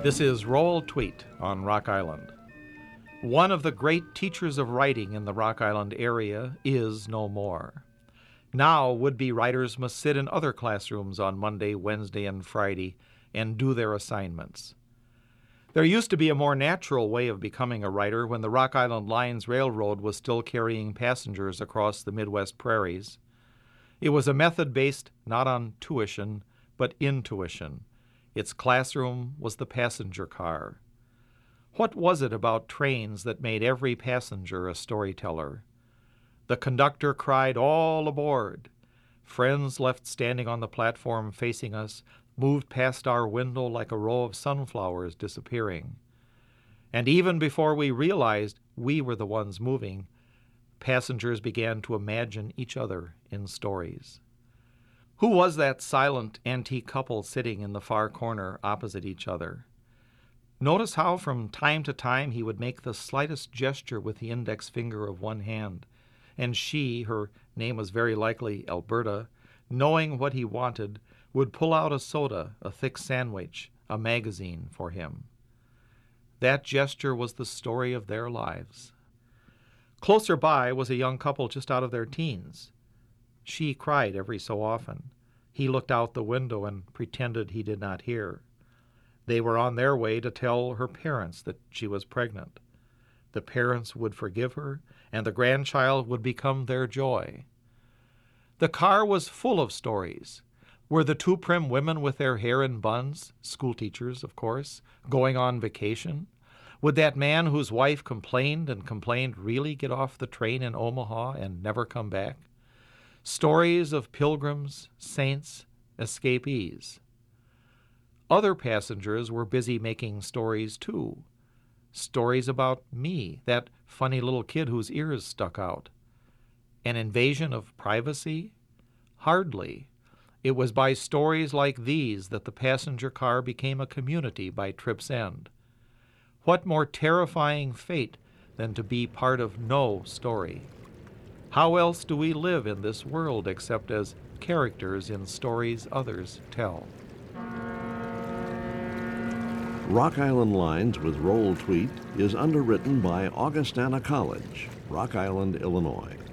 This is Roll Tweet on Rock Island. One of the great teachers of writing in the Rock Island area is no more. Now, would-be writers must sit in other classrooms on Monday, Wednesday, and Friday and do their assignments. There used to be a more natural way of becoming a writer when the Rock Island Lines Railroad was still carrying passengers across the Midwest prairies. It was a method based not on tuition, but intuition. Its classroom was the passenger car. What was it about trains that made every passenger a storyteller? The conductor cried, "All aboard!" Friends left standing on the platform facing us moved past our window like a row of sunflowers disappearing. And even before we realized we were the ones moving, passengers began to imagine each other in stories. Who was that silent antique couple sitting in the far corner opposite each other? Notice how from time to time he would make the slightest gesture with the index finger of one hand, and she, her name was very likely Alberta, knowing what he wanted, would pull out a soda, a thick sandwich, a magazine for him. That gesture was the story of their lives. Closer by was a young couple just out of their teens. She cried every so often. He looked out the window and pretended he did not hear. They were on their way to tell her parents that she was pregnant. The parents would forgive her, and the grandchild would become their joy. The car was full of stories. Were the two prim women with their hair in buns, schoolteachers, of course, going on vacation? Would that man whose wife complained and complained really get off the train in Omaha and never come back? Stories of pilgrims, saints, escapees. Other passengers were busy making stories too. Stories about me, that funny little kid whose ears stuck out. An invasion of privacy? Hardly. It was by stories like these that the passenger car became a community by trip's end. What more terrifying fate than to be part of no story? How else do we live in this world except as characters in stories others tell? Rock Island Lines with Roll Tweet is underwritten by Augustana College, Rock Island, Illinois.